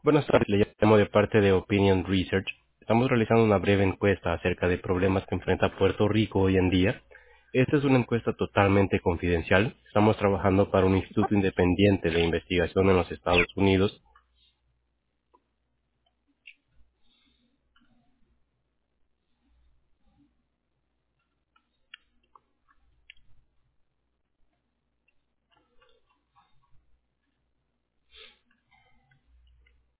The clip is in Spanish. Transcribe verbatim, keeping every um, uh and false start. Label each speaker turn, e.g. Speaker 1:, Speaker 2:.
Speaker 1: Buenas tardes, le llamo de parte de Opinion Research. Estamos realizando una breve encuesta acerca de problemas que enfrenta Puerto Rico hoy en día. Esta es una encuesta totalmente confidencial. Estamos trabajando para un instituto independiente de investigación en los Estados Unidos